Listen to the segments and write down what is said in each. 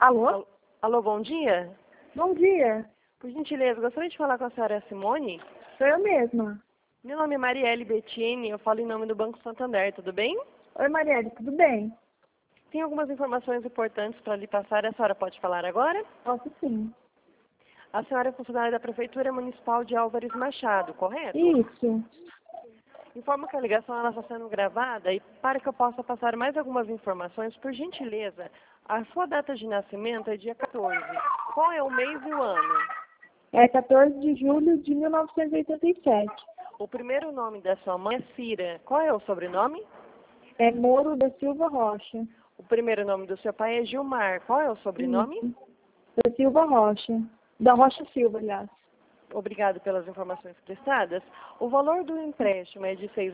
Alô? Alô, bom dia. Bom dia. Por gentileza, gostaria de falar com a senhora Simone. Sou eu mesma. Meu nome é Marielle Bettini, eu falo em nome do Banco Santander, tudo bem? Oi, Marielle, tudo bem? Tem algumas informações importantes para lhe passar, a senhora pode falar agora? Posso sim. A senhora é funcionária da Prefeitura Municipal de Álvares Machado, correto? Isso. Informo que a ligação ela está sendo gravada e para que eu possa passar mais algumas informações, por gentileza, a sua data de nascimento é dia 14. Qual é o mês e o ano? É 14 de julho de 1987. O primeiro nome da sua mãe é Cira. Qual é o sobrenome? É Moro da Silva Rocha. O primeiro nome do seu pai é Gilmar. Qual é o sobrenome? Isso. Da Silva Rocha. Da Rocha Silva, aliás. Obrigado pelas informações prestadas. O valor do empréstimo é de R$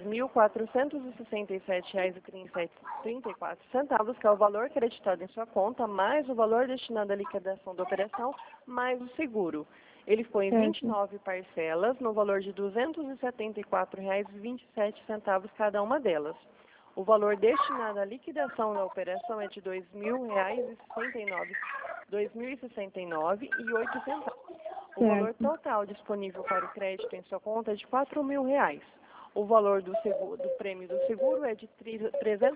6.467,34, que é o valor creditado em sua conta, mais o valor destinado à liquidação da operação, mais o seguro. Ele foi em 29 parcelas, no valor de R$ 274,27 cada uma delas. O valor destinado à liquidação da operação é de R$ 2.069,08. O valor total disponível para o crédito em sua conta é de R$ 4.000. O valor do prêmio do seguro é de R$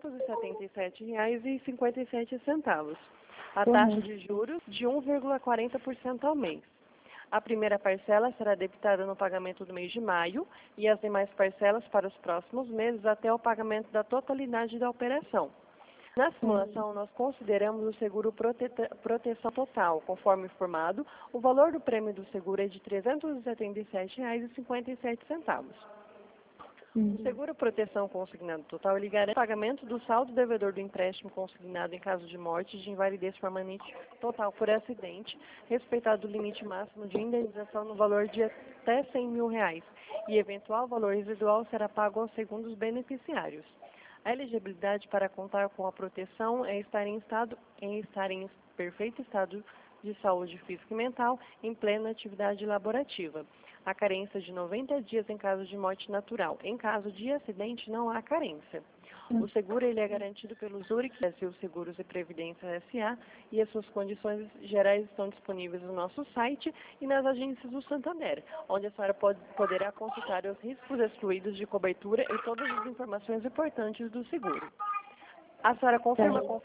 377,57. A taxa de juros de 1,40% ao mês. A primeira parcela será debitada no pagamento do mês de maio e as demais parcelas para os próximos meses até o pagamento da totalidade da operação. Na simulação, nós consideramos o seguro proteção total. Conforme informado, o valor do prêmio do seguro é de R$ 377,57. O seguro proteção consignado total, ele garante o pagamento do saldo devedor do empréstimo consignado em caso de morte de invalidez permanente total por acidente, respeitado o limite máximo de indenização no valor de até R$ 100.000, e eventual valor residual será pago aos segundos beneficiários. A elegibilidade para contar com a proteção é estar em perfeito estado de saúde física e mental, em plena atividade laborativa. A carência de 90 dias em caso de morte natural. Em caso de acidente, não há carência. O seguro ele é garantido pelo Zurich Brasil Seguros e Previdência S.A. e as suas condições gerais estão disponíveis no nosso site e nas agências do Santander, onde a senhora poderá consultar os riscos excluídos de cobertura e todas as informações importantes do seguro. A senhora confirma a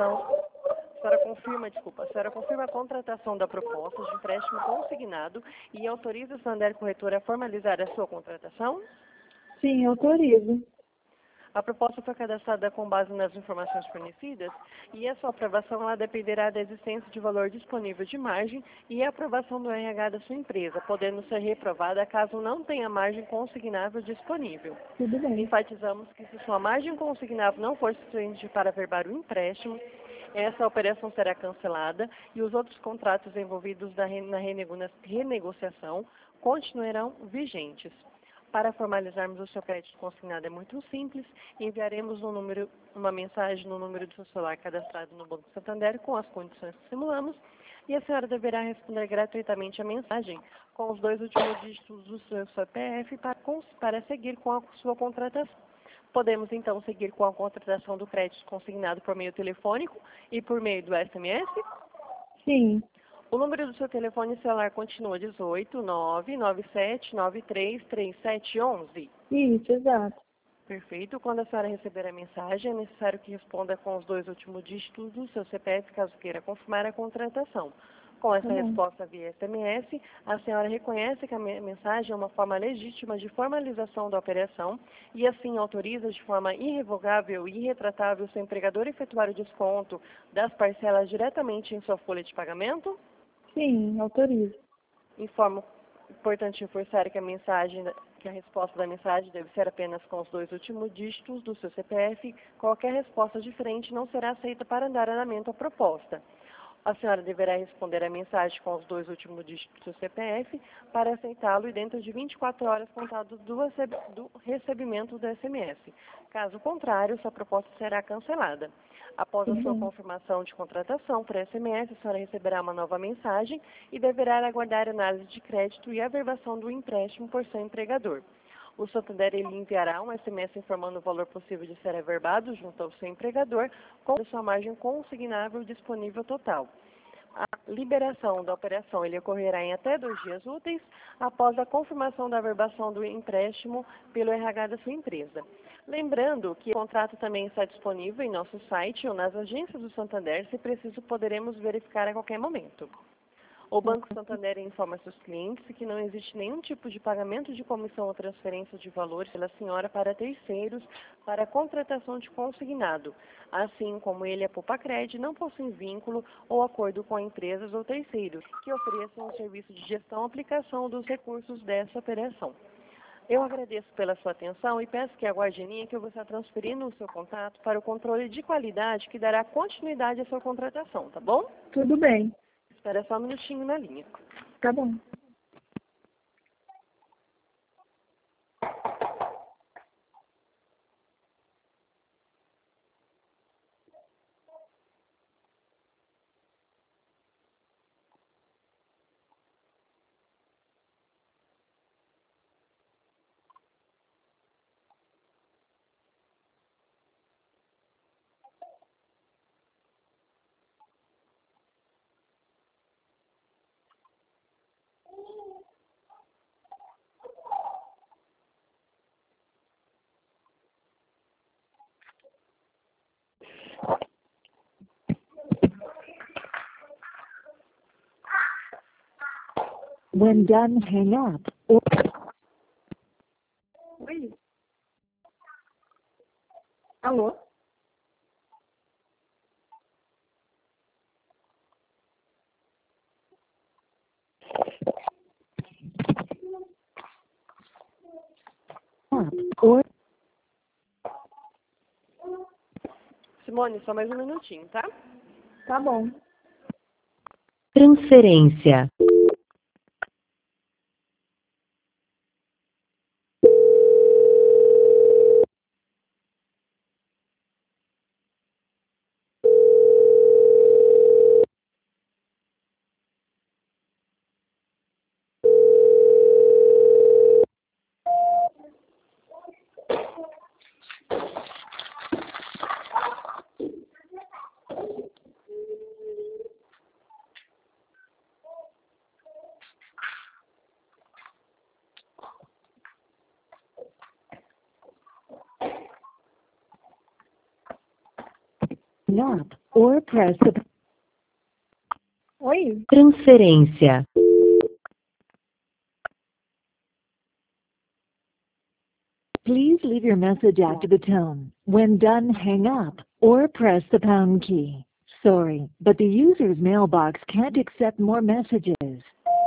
confirma a contratação da proposta de empréstimo consignado e autoriza o Santander Corretora a formalizar a sua contratação? Sim, autorizo. A proposta foi cadastrada com base nas informações fornecidas e a sua aprovação ela dependerá da existência de valor disponível de margem e a aprovação do RH da sua empresa, podendo ser reprovada caso não tenha margem consignável disponível. Tudo bem. Enfatizamos que se sua margem consignável não for suficiente para averbar o empréstimo, essa operação será cancelada e os outros contratos envolvidos na renegociação continuarão vigentes. Para formalizarmos o seu crédito consignado é muito simples, enviaremos uma mensagem no número do seu celular cadastrado no Banco Santander com as condições que simulamos e a senhora deverá responder gratuitamente a mensagem com os 2 últimos dígitos do seu CPF para seguir com a sua contratação. Podemos então seguir com a contratação do crédito consignado por meio telefônico e por meio do SMS? Sim. O número do seu telefone celular continua 18 997 93 3711. Isso, exato. Perfeito. Quando a senhora receber a mensagem, é necessário que responda com os 2 últimos dígitos do seu CPF, caso queira confirmar a contratação. Com essa resposta via SMS, a senhora reconhece que a mensagem é uma forma legítima de formalização da operação e assim autoriza de forma irrevogável e irretratável o seu empregador efetuar o desconto das parcelas diretamente em sua folha de pagamento? Sim, autorizo. Informo, importante reforçar que a resposta da mensagem deve ser apenas com os 2 últimos dígitos do seu CPF. Qualquer resposta diferente não será aceita para dar andamento à proposta. A senhora deverá responder a mensagem com os 2 últimos dígitos do CPF para aceitá-lo e dentro de 24 horas contados do recebimento do SMS. Caso contrário, sua proposta será cancelada. Após a sua confirmação de contratação por SMS, a senhora receberá uma nova mensagem e deverá aguardar a análise de crédito e averbação do empréstimo por seu empregador. O Santander ele enviará um SMS informando o valor possível de ser averbado junto ao seu empregador com a sua margem consignável disponível total. A liberação da operação ele ocorrerá em até 2 dias úteis após a confirmação da averbação do empréstimo pelo RH da sua empresa. Lembrando que o contrato também está disponível em nosso site ou nas agências do Santander, se preciso poderemos verificar a qualquer momento. O Banco Santander informa seus clientes que não existe nenhum tipo de pagamento de comissão ou transferência de valores pela senhora para terceiros para a contratação de consignado, assim como ele e a Poupa-Cred não possuem vínculo ou acordo com empresas ou terceiros que ofereçam o serviço de gestão e aplicação dos recursos dessa operação. Eu agradeço pela sua atenção e peço que aguarde em linha que eu vou estar transferindo o seu contato para o controle de qualidade que dará continuidade à sua contratação, tá bom? Tudo bem. Espera só um minutinho na linha. Tá bom. When done, hang up. Or Oi? Alô? up. Or Simone, só mais um minutinho, tá? Tá bom. transferência. Up. Or press the Oi? transferência. Please leave your message after the tone. When done, hang up or press the pound key. Sorry, but the user's mailbox can't accept more messages.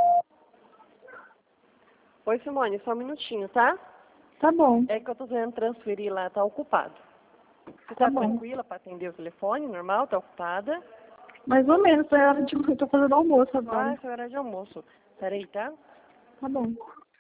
Oi, Simone, só um minutinho, tá? Tá bom. É que eu tô querendo transferir lá, tá ocupado. Você Tá tá bom. tranquila para atender o telefone, normal, tá ocupada? Mais ou menos, é hora de eu tô fazendo almoço Ah, agora. essa é hora de almoço. Peraí, tá? Tá bom.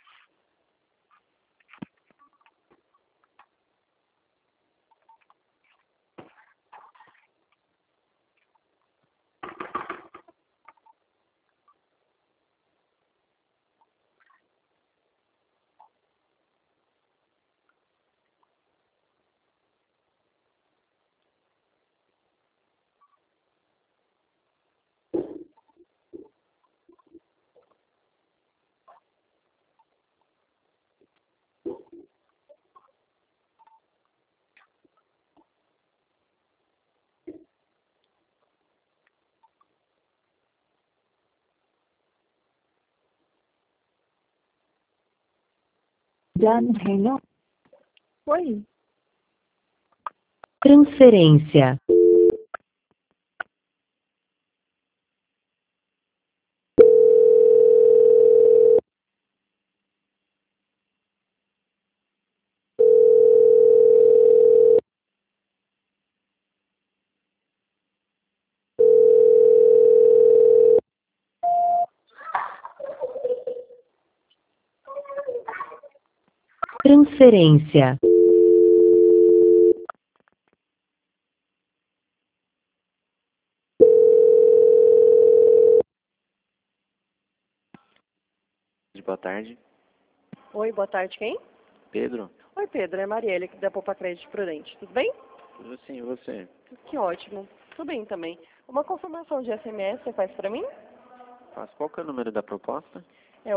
Done, hang up. Oi? Transferência. Transferência. Boa tarde. Oi, boa tarde, quem? Pedro? Oi, Pedro, é Marielle aqui da Poupa Crédito Prudente, tudo bem? Tudo sim, e você? Que ótimo. Tudo bem também. Uma confirmação de SMS você faz para mim? Faço. Qual que é o número da proposta? É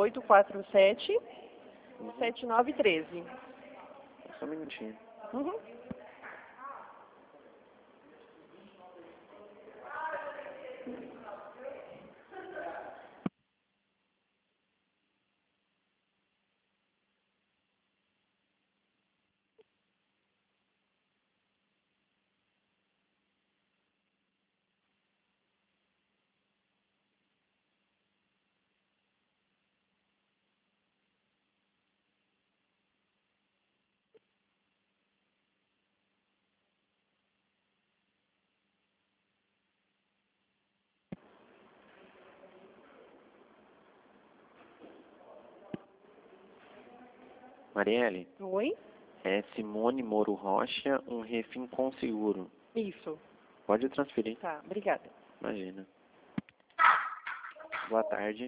8847-7913. Só um minutinho. Uhum. Marielle, Oi? é Simone Moro Rocha, um refém com seguro. Isso. Pode transferir. Tá, obrigada. Imagina. Boa tarde.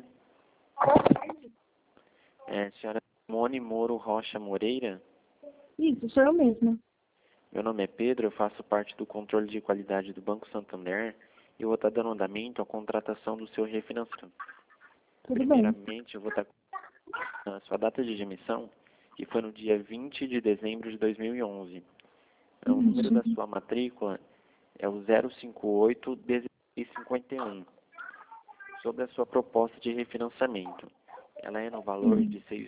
É, senhora Simone Moro Rocha Moreira? Isso, sou eu mesma. Meu nome é Pedro, eu faço parte do controle de qualidade do Banco Santander e eu vou estar dando andamento à contratação do seu refinanciamento. Tudo bem. Primeiramente, eu vou estar com a sua data de emissão, que foi no dia 20 de dezembro de 2011. O número da sua matrícula é o 058-1651. Sobre a sua proposta de refinanciamento, ela é no valor de R$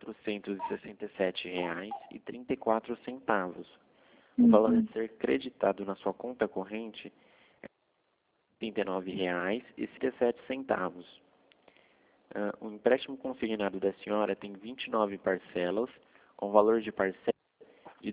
6.467,34. O valor a ser creditado na sua conta corrente é R$ 39,67. O empréstimo consignado da senhora tem 29 parcelas, com valor de parcela de R$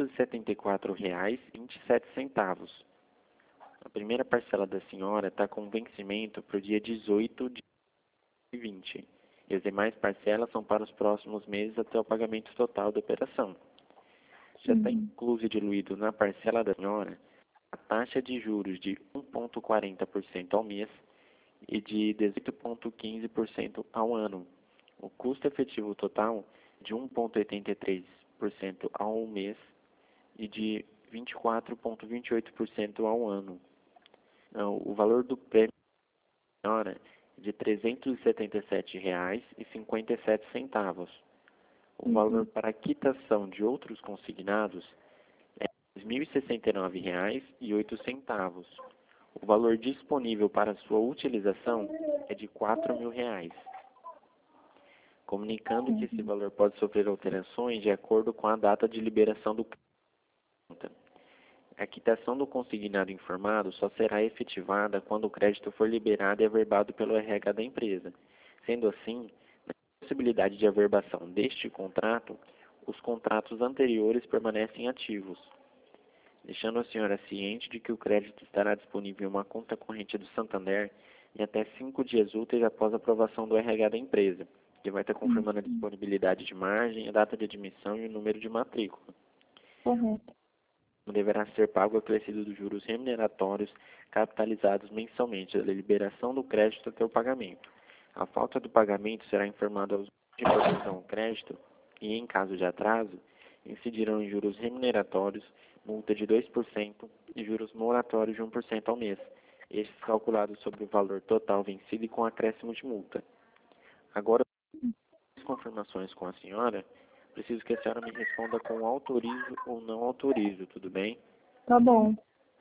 274,27. A primeira parcela da senhora está com vencimento para o dia 18 de 2020. E as demais parcelas são para os próximos meses até o pagamento total da operação. Já está incluso e diluído na parcela da senhora a taxa de juros de 1,40% ao mês e de 18,15% ao ano. O custo efetivo total de 1,83% ao mês e de 24,28% ao ano. O valor do prêmio da senhora é de R$ 377,57. O valor para a quitação de outros consignados é R$ 2.069,08. O valor disponível para sua utilização é de R$ 4.000, comunicando que esse valor pode sofrer alterações de acordo com a data de liberação do crédito. A quitação do consignado informado só será efetivada quando o crédito for liberado e averbado pelo RH da empresa. Sendo assim, na possibilidade de averbação deste contrato, os contratos anteriores permanecem ativos, deixando a senhora ciente de que o crédito estará disponível em uma conta corrente do Santander em até 5 dias úteis após a aprovação do RH da empresa, que vai estar confirmando a disponibilidade de margem, a data de admissão e o número de matrícula. Correto. Deverá ser pago acrescido dos juros remuneratórios capitalizados mensalmente da liberação do crédito até o pagamento. A falta do pagamento será informada aos de proteção ao crédito e, em caso de atraso, incidirão em juros remuneratórios, multa de 2% e juros moratórios de 1% ao mês, estes calculados sobre o valor total vencido e com acréscimo de multa. Agora, as confirmações com a senhora. Preciso que a senhora me responda com autorizo ou não autorizo, tudo bem? Tá bom.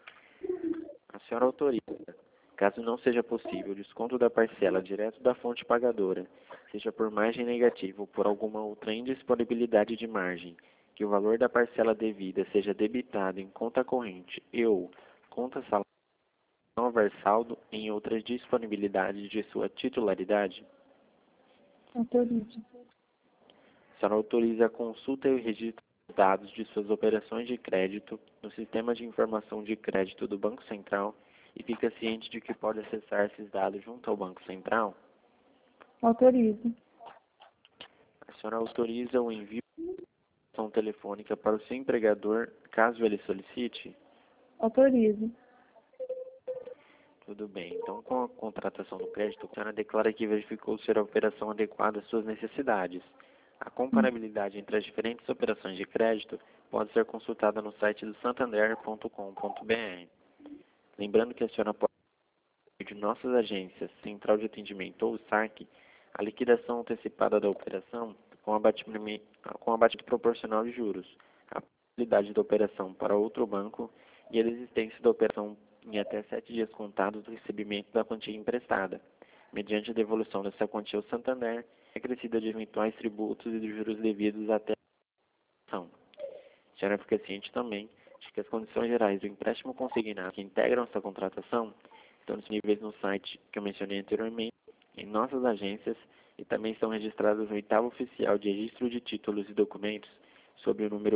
A senhora autoriza. Caso não seja possível o desconto da parcela direto da fonte pagadora, seja por margem negativa ou por alguma outra indisponibilidade de margem, que o valor da parcela devida seja debitado em conta corrente e ou conta salário não houver saldo em outras disponibilidades de sua titularidade, Autorizo. a senhora autoriza a consulta e o registro dos dados de suas operações de crédito no sistema de informação de crédito do Banco Central e fica ciente de que pode acessar esses dados junto ao Banco Central? Autorizo. A senhora autoriza o envio de informação telefônica para o seu empregador, caso ele solicite? Autorizo. Tudo bem. Então, com a contratação do crédito, a senhora declara que verificou ser a operação adequada às suas necessidades. A comparabilidade entre as diferentes operações de crédito pode ser consultada no site do santander.com.br. Lembrando que a senhora pode de nossas agências, Central de Atendimento ou SAC, a liquidação antecipada da operação com abatimento proporcional de juros, a possibilidade da operação para outro banco e a desistência da operação em até 7 dias contados do recebimento da quantia emprestada, mediante a devolução dessa quantia ao Santander, acrescida de eventuais tributos e de juros devidos até a operação. A senhora fica ciente também de que as condições gerais do empréstimo consignado que integram essa contratação estão disponíveis no site que eu mencionei anteriormente, em nossas agências, e também estão registradas no 8º Oficial de Registro de Títulos e Documentos, sob o número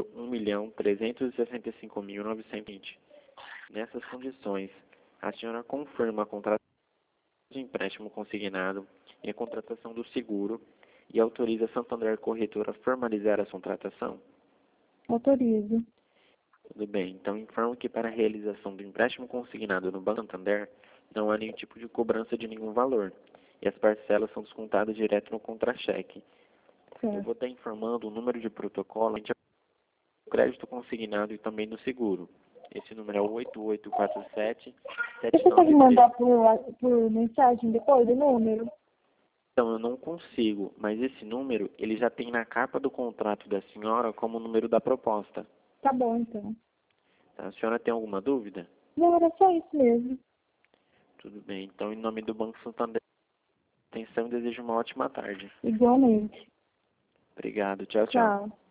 1.365.920. Nessas condições, a senhora confirma a contratação do empréstimo consignado e a contratação do seguro e autoriza a Santander Corretora a formalizar a contratação? Autorizo. Tudo bem, então informo que para a realização do empréstimo consignado no Banco Santander não há nenhum tipo de cobrança de nenhum valor e as parcelas são descontadas direto no contra-cheque. Eu vou estar informando o número de protocolo do crédito consignado e também do seguro. Esse número é o 8847-79. Você consegue mandar por mensagem depois do número? Então, eu não consigo, mas esse número ele já tem na capa do contrato da senhora como o número da proposta. Tá bom, então. A senhora tem alguma dúvida? Não, era só isso mesmo. Tudo bem, então em nome do Banco Santander, atenção e desejo uma ótima tarde. Igualmente. Obrigado, tchau, tchau. Tchau.